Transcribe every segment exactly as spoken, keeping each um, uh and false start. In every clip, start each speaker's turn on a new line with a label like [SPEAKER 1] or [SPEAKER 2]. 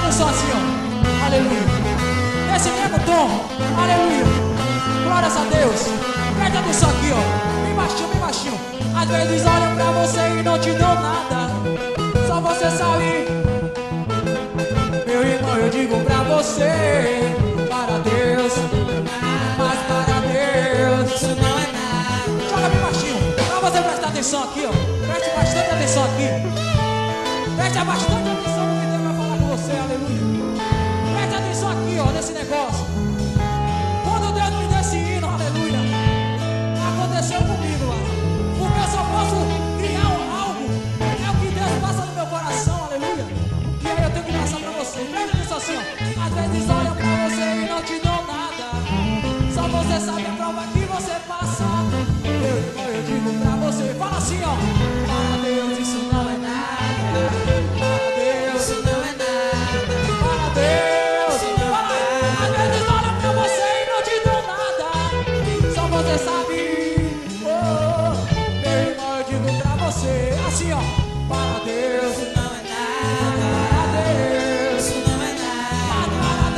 [SPEAKER 1] atenção assim, ó. Aleluia. Nesse mesmo tom, aleluia. Glórias a Deus. Presta atenção aqui, ó. Bem baixinho, bem baixinho. Às vezes olham pra você e não te dão nada. Só você sabe. Meu irmão, eu digo pra você, para Deus, mas para Deus isso não é nada. Joga bem baixinho. Pra você prestar atenção aqui, ó. Preste bastante atenção aqui. Preste bastante atenção no que Deus vai falar com você, aleluia. Preste atenção aqui, ó, nesse negócio. Quando Deus me deu esse hino, aleluia, aconteceu comigo lá. Porque eu só posso criar algo. É o que Deus passa no meu coração, aleluia. E aí eu tenho que passar pra você. Preste atenção assim, ó. Às vezes olham pra você e não te dão nada. Só você sabe a prova que você passa. Meu irmão, eu digo pra você. Fala assim, ó. Para Deus isso não é nada. Para Deus isso não é nada. Para Deus. Fala. Às vezes olham pra você e não te dão nada. Só você sabe. Oh, oh. Meu irmão, eu digo pra você. Assim, ó. Para Deus isso não é nada. Para Deus isso não é nada. Para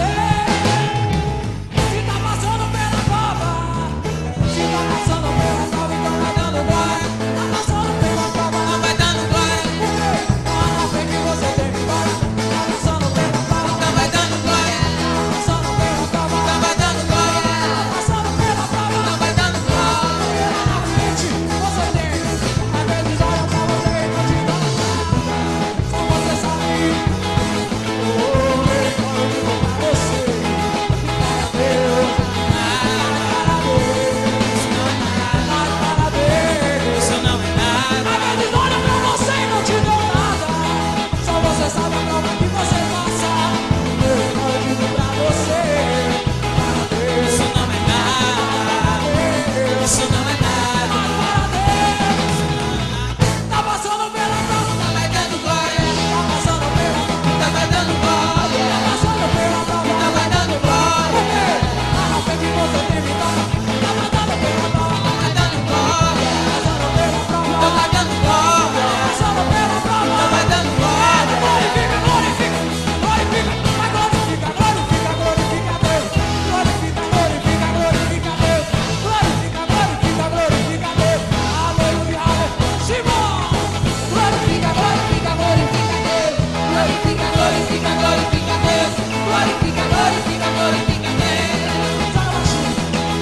[SPEAKER 1] Deus. Se tá passando pela prova, se tá passando pela prova, então vai dando glória. Tá passando pela prova, não vai dando glória. Por quê? A fé que você tem vitória. Tá passando pela prova, então vai dando glória. Tá passando pela prova, então vai dando glória. Tá passando pela prova, então vai dando glória. Lá na frente você tem. Às vezes olham pra você e não te dão nada. Só você sabe. Oh, meu irmão, eu digo pra você. Para Deus. Para Deus. Mas para Deus.
[SPEAKER 2] Isso não é nada.
[SPEAKER 1] Às vezes olham pra você e não te dão nada. Só você sabe a prova que você passa. Meu irmão, eu digo pra você. Para Deus.
[SPEAKER 2] Isso não é nada.
[SPEAKER 1] Deus.
[SPEAKER 2] Isso não é nada.
[SPEAKER 1] Mas para Deus. Tá passando pela prova.
[SPEAKER 2] Tá vai dando glória.
[SPEAKER 1] Tá passando pela prova.
[SPEAKER 2] Tá vai dando glória.
[SPEAKER 1] Tá passando pela prova.
[SPEAKER 2] Tá vai dando
[SPEAKER 1] Por
[SPEAKER 2] glória.
[SPEAKER 1] quê? Lá na frente você tem vitória. Tá passando pela prova.
[SPEAKER 2] Tá vai dando glória.
[SPEAKER 1] Passando pela prova.
[SPEAKER 2] Tá vai dando glória.
[SPEAKER 1] Passando pela prova.
[SPEAKER 2] Tá vai dando glória.
[SPEAKER 1] Glorifica, glorifica, glorifica, mas glorifica, glorifica, glorifica a Deus. Glorifica, glorifica, glorifica a Deus. Glorifica, glorifica, glorifica a Deus. Aleluia, aleluia. Simão! Glorifica, glorifica, glorifica a Deus.
[SPEAKER 2] Glorifica, glorifica, glorifica a Deus. Glorifica, glorifica, glorifica a Deus.
[SPEAKER 1] Joga baixinho.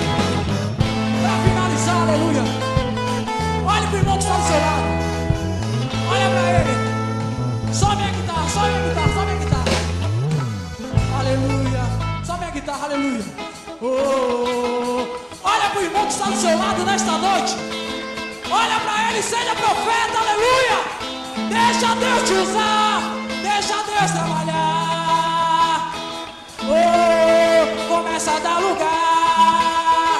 [SPEAKER 1] Pra finalizar, aleluia. Olha pro irmão que está do seu lado. Olha pra ele. Sobe a guitarra, sobe a guitarra, sobe a guitarra. Aleluia. Sobe a guitarra, aleluia. Oh, oh, oh. Olha pro irmão que está do seu lado nesta noite. Olha pra ele, seja profeta, aleluia. Deixa Deus te usar. Deixa Deus trabalhar. Oh, começa a dar lugar.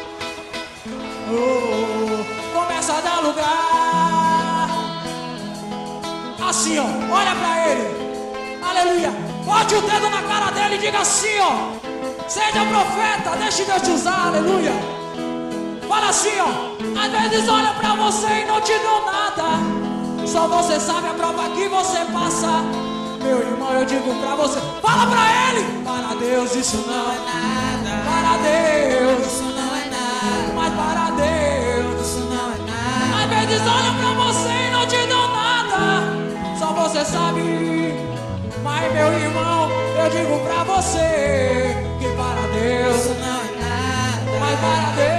[SPEAKER 1] Oh, começa a dar lugar. Assim, ó, olha pra ele. Aleluia. Bote o dedo na cara dele e diga assim, ó. Seja profeta, deixe Deus te usar, aleluia. Fala assim, ó. Às vezes olha pra você e não te dão nada. Só você sabe a prova que você passa. Meu irmão, eu digo pra você. Fala pra ele. Para Deus isso não é nada. Para Deus
[SPEAKER 2] Isso não é nada.
[SPEAKER 1] mas para Deus.
[SPEAKER 2] Isso não é nada.
[SPEAKER 1] Às vezes olham pra você e não te dão nada. Só você sabe. Mas meu irmão, eu digo pra você que para Deus,
[SPEAKER 2] Isso não é nada.
[SPEAKER 1] mas para Deus.